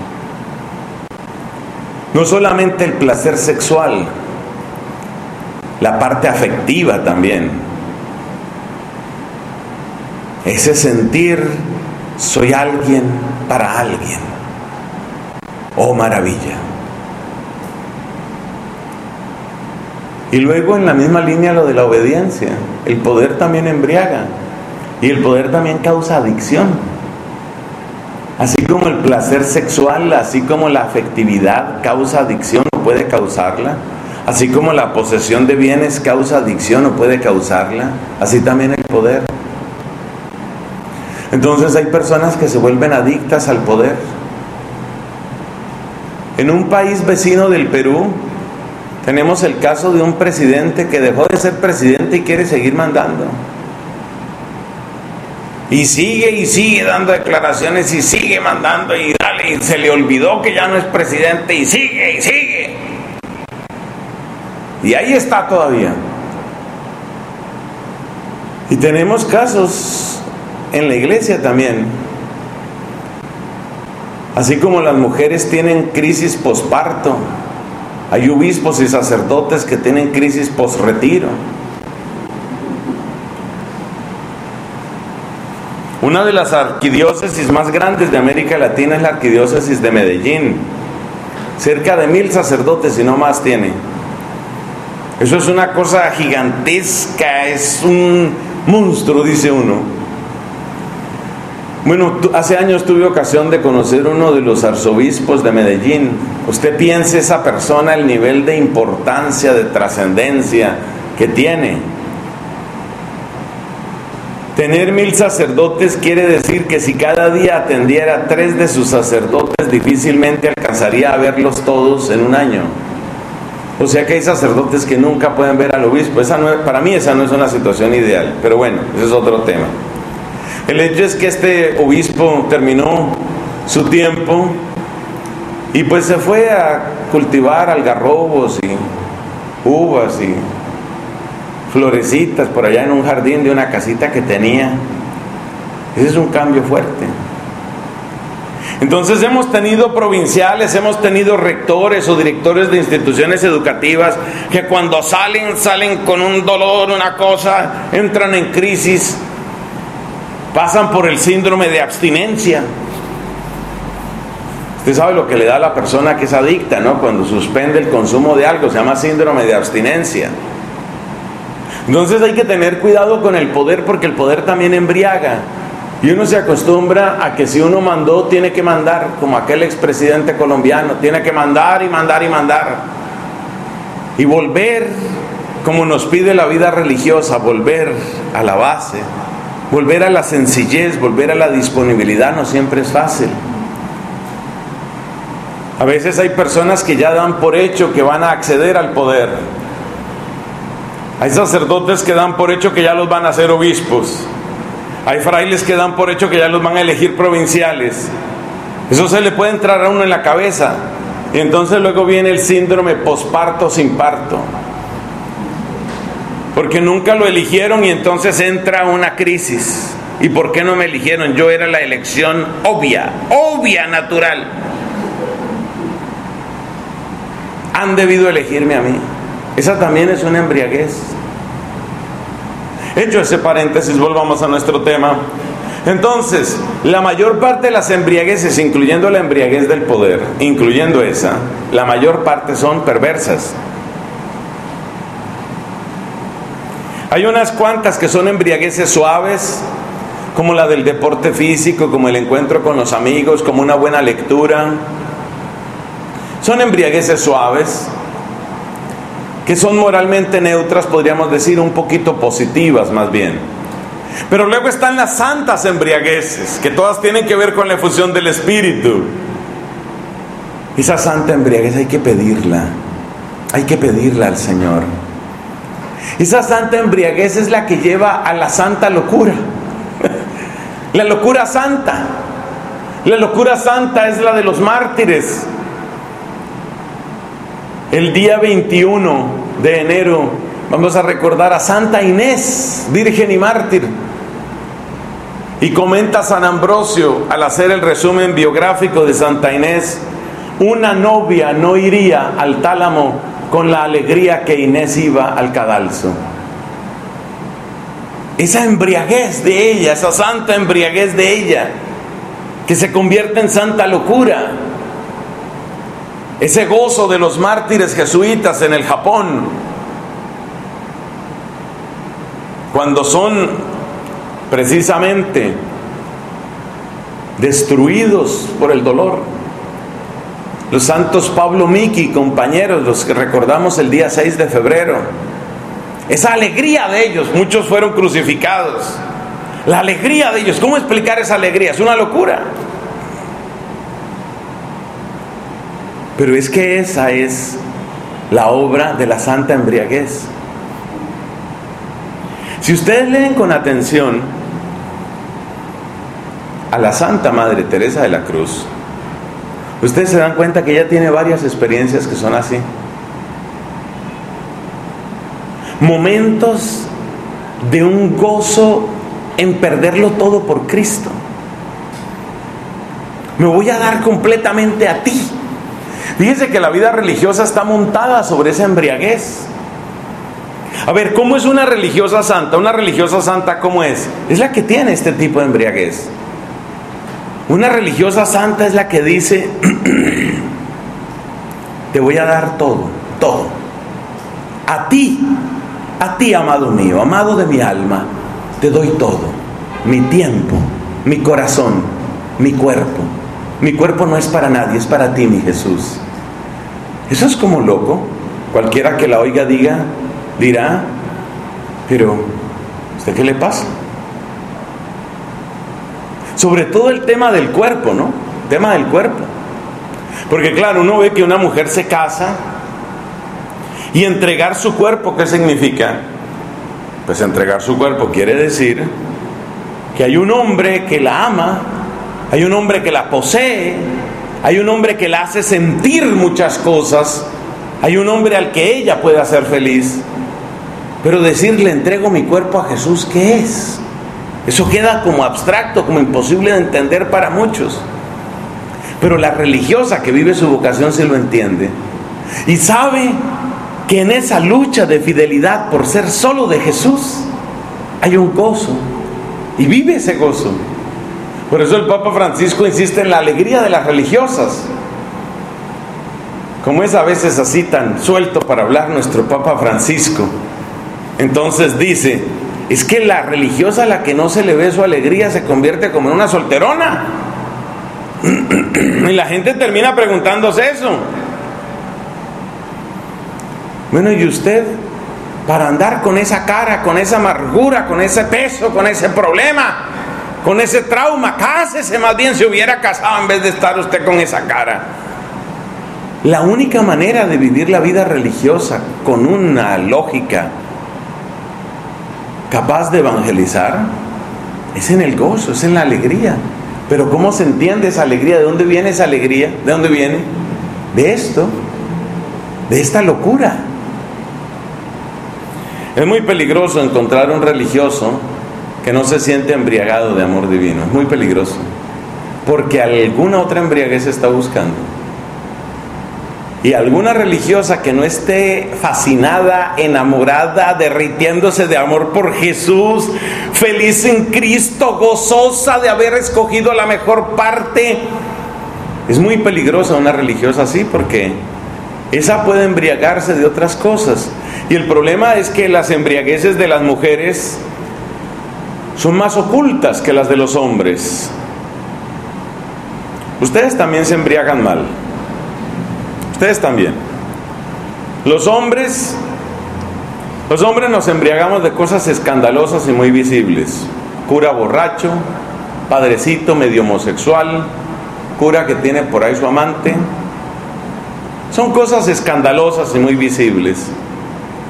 No solamente el placer sexual, la parte afectiva también. Ese sentir, soy alguien para alguien. Oh, maravilla. Y luego en la misma línea lo de la obediencia. El poder también embriaga. Y el poder también causa adicción. Así como el placer sexual, así como la afectividad causa adicción o puede causarla, así como la posesión de bienes causa adicción o puede causarla, así también el poder. Entonces hay personas que se vuelven adictas al poder. En un país vecino del Perú, tenemos el caso de un presidente que dejó de ser presidente y quiere seguir mandando. Y sigue dando declaraciones y sigue mandando y dale, y se le olvidó que ya no es presidente y sigue. Y ahí está todavía. Y tenemos casos en la iglesia también. Así como las mujeres tienen crisis posparto, hay obispos y sacerdotes que tienen crisis posretiro. Una de las arquidiócesis más grandes de América Latina es la arquidiócesis de Medellín. Cerca de 1000 sacerdotes y no más tiene. Eso es una cosa gigantesca, es un monstruo, dice uno. Bueno, hace años tuve ocasión de conocer uno de los arzobispos de Medellín. Usted piense esa persona, el nivel de importancia, de trascendencia que tiene. Tener 1000 sacerdotes quiere decir que si cada día atendiera a 3 de sus sacerdotes, difícilmente alcanzaría a verlos todos en un año. O sea que hay sacerdotes que nunca pueden ver al obispo. Para mí esa no es una situación ideal, pero bueno, ese es otro tema. El hecho es que este obispo terminó su tiempo y pues se fue a cultivar algarrobos y uvas y florecitas por allá en un jardín de una casita que tenía. Ese es un cambio fuerte. Entonces hemos tenido provinciales, hemos tenido rectores o directores de instituciones educativas que cuando salen con un dolor, una cosa, entran en crisis, pasan por el síndrome de abstinencia. Usted sabe lo que le da a la persona que es adicta, ¿no? Cuando suspende el consumo de algo, se llama síndrome de abstinencia. Entonces hay que tener cuidado con el poder, porque el poder también embriaga. Y uno se acostumbra a que si uno mandó, tiene que mandar, como aquel expresidente colombiano, tiene que mandar y mandar y mandar. Y volver, como nos pide la vida religiosa, volver a la base, volver a la sencillez, volver a la disponibilidad, no siempre es fácil. A veces hay personas que ya dan por hecho que van a acceder al poder. Hay sacerdotes que dan por hecho que ya los van a hacer obispos. Hay frailes que dan por hecho que ya los van a elegir provinciales. Eso se le puede entrar a uno en la cabeza. Y entonces luego viene el síndrome posparto sin parto. Porque nunca lo eligieron y entonces entra una crisis. ¿Y por qué no me eligieron? Yo era la elección obvia, natural. Han debido elegirme a mí. Esa también es una embriaguez. Hecho ese paréntesis, volvamos a nuestro tema. Entonces, la mayor parte de las embriagueces, incluyendo la embriaguez del poder, incluyendo esa, la mayor parte son perversas. Hay unas cuantas que son embriagueces suaves, como la del deporte físico, como el encuentro con los amigos, como una buena lectura. Son embriagueces suaves, que son moralmente neutras, podríamos decir, un poquito positivas más bien. Pero luego están las santas embriagueces, que todas tienen que ver con la efusión del Espíritu. Esa santa embriaguez hay que pedirla al Señor. Esa santa embriaguez es la que lleva a la santa locura. La locura santa. La locura santa es la de los mártires. El día 21 de enero vamos a recordar a Santa Inés, virgen y mártir. Y comenta San Ambrosio al hacer el resumen biográfico de Santa Inés: una novia no iría al tálamo con la alegría que Inés iba al cadalso. Esa embriaguez de ella, esa santa embriaguez de ella, que se convierte en santa locura. Ese gozo de los mártires jesuitas en el Japón, cuando son precisamente destruidos por el dolor. Los santos Pablo Miki, compañeros, los que recordamos el día 6 de febrero. Esa alegría de ellos, muchos fueron crucificados. La alegría de ellos, ¿cómo explicar esa alegría? Es una locura. Pero es que esa es la obra de la santa embriaguez. Si ustedes leen con atención a la Santa Madre Teresa de la Cruz, ustedes se dan cuenta que ella tiene varias experiencias que son así. Momentos de un gozo en perderlo todo por Cristo. Me voy a dar completamente a ti. Fíjense que la vida religiosa está montada sobre esa embriaguez. A ver, ¿cómo es una religiosa santa? Una religiosa santa, ¿cómo es? Es la que tiene este tipo de embriaguez. Una religiosa santa es la que dice: te voy a dar todo, todo. A ti, amado mío, amado de mi alma, te doy todo. Mi tiempo, mi corazón, mi cuerpo. Mi cuerpo no es para nadie, es para ti, mi Jesús. Eso es como loco. Cualquiera que la oiga dirá: pero ¿usted qué le pasa? Sobre todo el tema del cuerpo, ¿no? El tema del cuerpo. Porque claro, uno ve que una mujer se casa y entregar su cuerpo, ¿qué significa? Pues entregar su cuerpo quiere decir que hay un hombre que la ama, hay un hombre que la posee, hay un hombre que la hace sentir muchas cosas, hay un hombre al que ella puede hacer feliz. Pero decirle entrego mi cuerpo a Jesús, ¿qué es? Eso queda como abstracto, como imposible de entender para muchos. Pero la religiosa que vive su vocación sí lo entiende. Y sabe que en esa lucha de fidelidad por ser solo de Jesús hay un gozo. Y vive ese gozo. Por eso el Papa Francisco insiste en la alegría de las religiosas. Como es a veces así tan suelto para hablar nuestro Papa Francisco. Entonces dice: es que la religiosa a la que no se le ve su alegría se convierte como en una solterona. Y la gente termina preguntándose eso. Bueno, ¿y usted, para andar con esa cara, con esa amargura, con ese peso, con ese problema, con ese trauma? Cásese, más bien se hubiera casado en vez de estar usted con esa cara. La única manera de vivir la vida religiosa con una lógica capaz de evangelizar es en el gozo, es en la alegría. Pero ¿cómo se entiende esa alegría? ¿De dónde viene esa alegría? ¿De dónde viene? De esto, de esta locura. Es muy peligroso encontrar un religioso que no se siente embriagado de amor divino. Es muy peligroso, porque alguna otra embriaguez está buscando. Y alguna religiosa que no esté fascinada, enamorada, derritiéndose de amor por Jesús, feliz en Cristo, gozosa de haber escogido la mejor parte, es muy peligrosa una religiosa así, porque esa puede embriagarse de otras cosas. Y el problema es que las embriagueces de las mujeres son más ocultas que las de los hombres. Ustedes también se embriagan mal. Ustedes también. Los hombres nos embriagamos de cosas escandalosas y muy visibles. Cura borracho, padrecito medio homosexual, cura que tiene por ahí su amante. Son cosas escandalosas y muy visibles.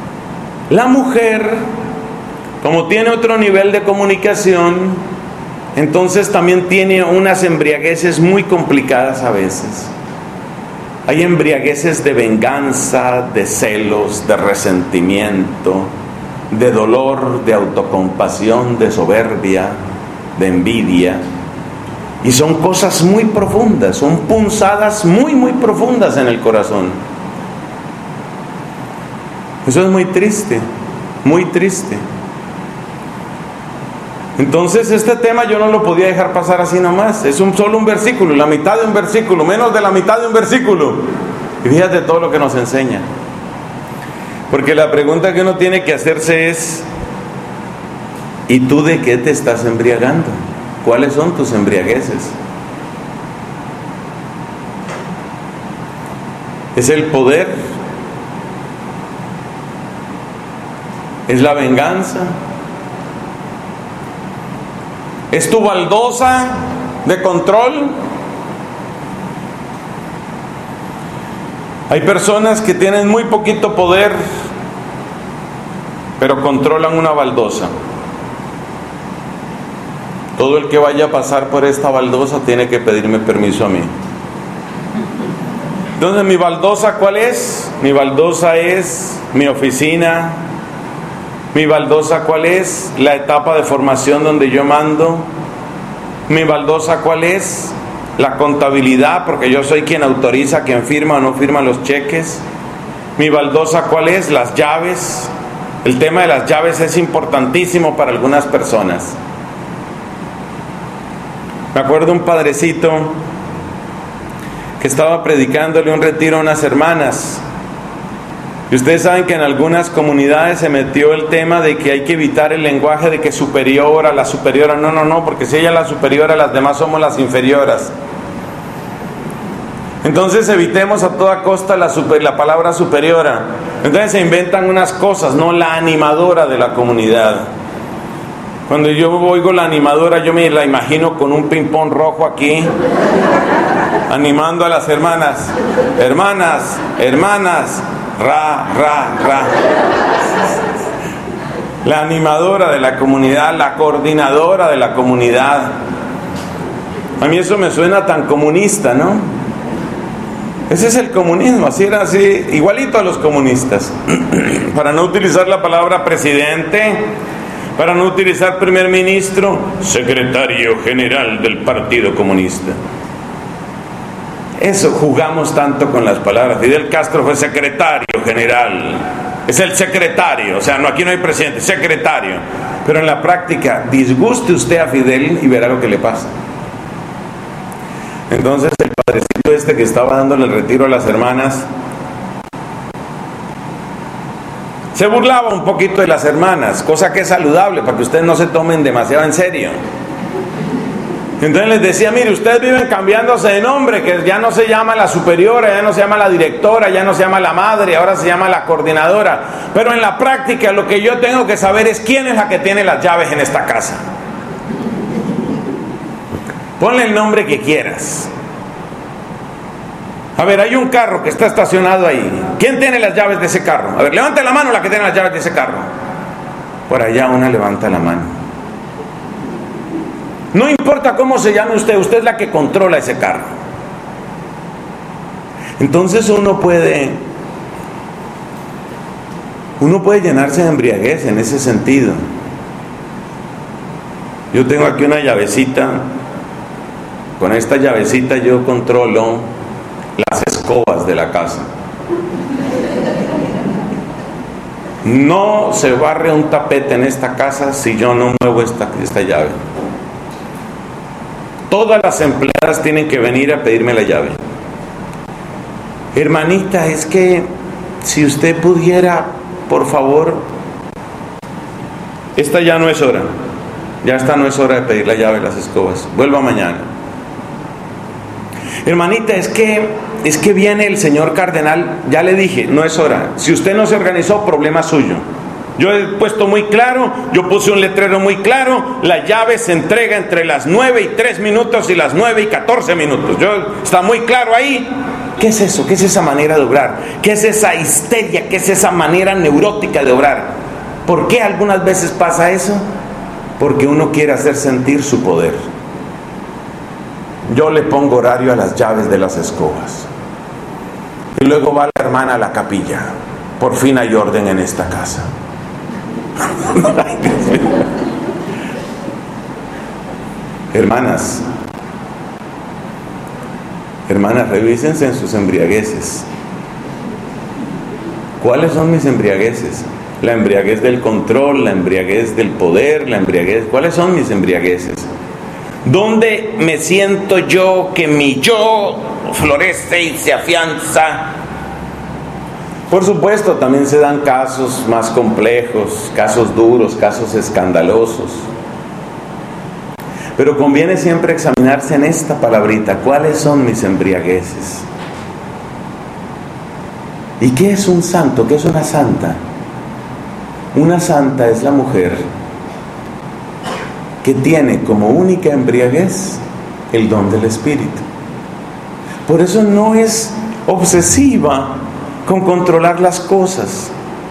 La mujer, como tiene otro nivel de comunicación, entonces también tiene unas embriagueces muy complicadas a veces. Hay embriagueces de venganza, de celos, de resentimiento, de dolor, de autocompasión, de soberbia, de envidia. Y son cosas muy profundas, son punzadas muy, muy profundas en el corazón. Eso es muy triste, muy triste. Entonces este tema yo no lo podía dejar pasar así nomás. Es solo un versículo, la mitad de un versículo, menos de la mitad de un versículo. Y fíjate todo lo que nos enseña. Porque la pregunta que uno tiene que hacerse es: ¿y tú de qué te estás embriagando? ¿Cuáles son tus embriagueces? ¿Es el poder? ¿Es la venganza? ¿Es tu baldosa de control? Hay personas que tienen muy poquito poder, pero controlan una baldosa. Todo el que vaya a pasar por esta baldosa tiene que pedirme permiso a mí. Entonces, ¿mi baldosa cuál es? Mi baldosa es mi oficina. Mi baldosa cuál es? La etapa de formación donde yo mando. Mi baldosa cuál es? La contabilidad, porque yo soy quien autoriza, quien firma o no firma los cheques. Mi baldosa cuál es? Las llaves. El tema de las llaves es importantísimo para algunas personas. Me acuerdo un padrecito que estaba predicándole un retiro a unas hermanas. Y ustedes saben que en algunas comunidades se metió el tema de que hay que evitar el lenguaje de que superior a la superiora. No, porque si ella es la superiora, las demás somos las inferioras. Entonces evitemos a toda costa la palabra superiora. Entonces se inventan unas cosas, no la animadora de la comunidad. Cuando yo oigo la animadora, yo me la imagino con un ping-pong rojo aquí, animando a las hermanas. Hermanas, ra. La animadora de la comunidad, la coordinadora de la comunidad. A mí eso me suena tan comunista, ¿no? Ese es el comunismo, así era, así, igualito a los comunistas. Para no utilizar la palabra presidente, para no utilizar primer ministro, secretario general del Partido Comunista. Eso, jugamos tanto con las palabras. Fidel Castro fue secretario general, es el secretario, o sea, no, aquí no hay presidente, secretario. Pero en la práctica, disguste usted a Fidel y verá lo que le pasa. Entonces el padrecito este que estaba dándole el retiro a las hermanas se burlaba un poquito de las hermanas, cosa que es saludable para que ustedes no se tomen demasiado en serio. Entonces les decía: mire, ustedes viven cambiándose de nombre, que ya no se llama la superiora, ya no se llama la directora, ya no se llama la madre, ahora se llama la coordinadora. Pero en la práctica lo que yo tengo que saber es quién es la que tiene las llaves en esta casa. Ponle el nombre que quieras. A ver, hay un carro que está estacionado ahí. ¿Quién tiene las llaves de ese carro? A ver, levante la mano la que tiene las llaves de ese carro. Por allá una levanta la mano. No importa cómo se llame usted es la que controla ese carro. Entonces uno puede llenarse de embriaguez en ese sentido. Yo tengo aquí una llavecita. Con esta llavecita yo controlo las escobas de la casa. No se barre un tapete en esta casa si yo no muevo esta llave. Todas las empleadas tienen que venir a pedirme la llave. Hermanita, es que si usted pudiera, por favor, esta ya no es hora. Ya esta no es hora de pedir la llave de las escobas. Vuelva mañana. Hermanita, es que viene el señor cardenal. Ya le dije, no es hora. Si usted no se organizó, problema suyo. Yo he puesto muy claro, yo puse un letrero muy claro: la llave se entrega entre las 9:03 y las 9:14. Está muy claro ahí. ¿Qué es eso? ¿Qué es esa manera de obrar? ¿Qué es esa histeria? ¿Qué es esa manera neurótica de obrar? ¿Por qué algunas veces pasa eso? porque uno quiere hacer sentir su poder. Yo le pongo horario a las llaves de las escobas. Y luego va la hermana a la capilla. Por fin hay orden en esta casa. Hermanas, revísense en sus embriagueces. ¿Cuáles son mis embriagueces? La embriaguez del control, la embriaguez del poder, la embriaguez... ¿Cuáles son mis embriagueces? ¿Dónde me siento yo que mi yo florece y se afianza? Por supuesto, también se dan casos más complejos, casos duros, casos escandalosos. Pero conviene siempre examinarse en esta palabrita. ¿Cuáles son mis embriagueces? ¿Y qué es un santo? ¿Qué es una santa? Una santa es la mujer que tiene como única embriaguez el don del Espíritu. Por eso no es obsesiva con controlar las cosas.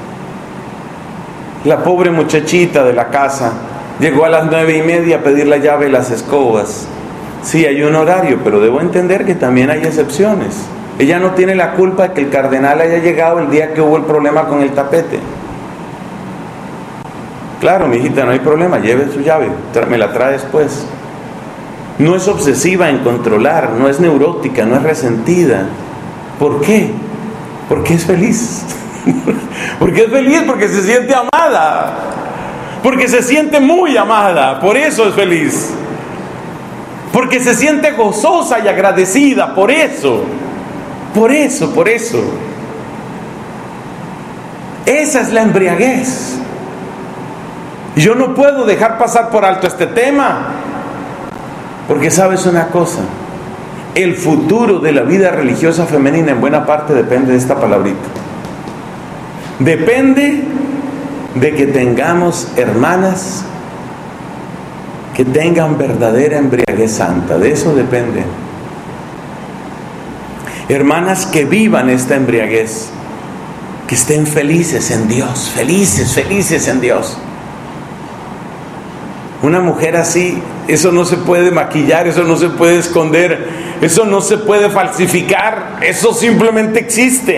La pobre muchachita de la casa llegó a las 9:30 a pedir la llave y las escobas. Sí, hay un horario, pero debo entender que también hay excepciones. Ella no tiene la culpa de que el cardenal haya llegado el día que hubo el problema con el tapete. Claro, mi hijita, no hay problema, lleve su llave, me la trae después. No es obsesiva en controlar, no es neurótica, no es resentida. ¿Por qué? Porque es feliz. Porque es feliz, porque se siente amada. Porque se siente muy amada, por eso es feliz. Porque se siente gozosa y agradecida, por eso. Por eso. Esa es la embriaguez. Y yo no puedo dejar pasar por alto este tema, porque sabes una cosa, el futuro de la vida religiosa femenina en buena parte depende de esta palabrita. Depende de que tengamos hermanas que tengan verdadera embriaguez santa, de eso depende. Hermanas que vivan esta embriaguez, que estén felices en Dios, felices en Dios. Una mujer así, eso no se puede maquillar, eso no se puede esconder, eso no se puede falsificar, eso simplemente existe.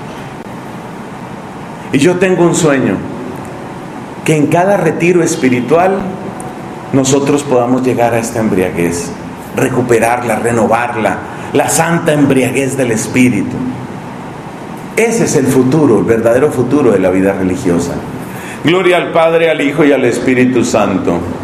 Y yo tengo un sueño, que en cada retiro espiritual nosotros podamos llegar a esta embriaguez, recuperarla, renovarla, la santa embriaguez del Espíritu. Ese es el futuro, el verdadero futuro de la vida religiosa. Gloria al Padre, al Hijo y al Espíritu Santo.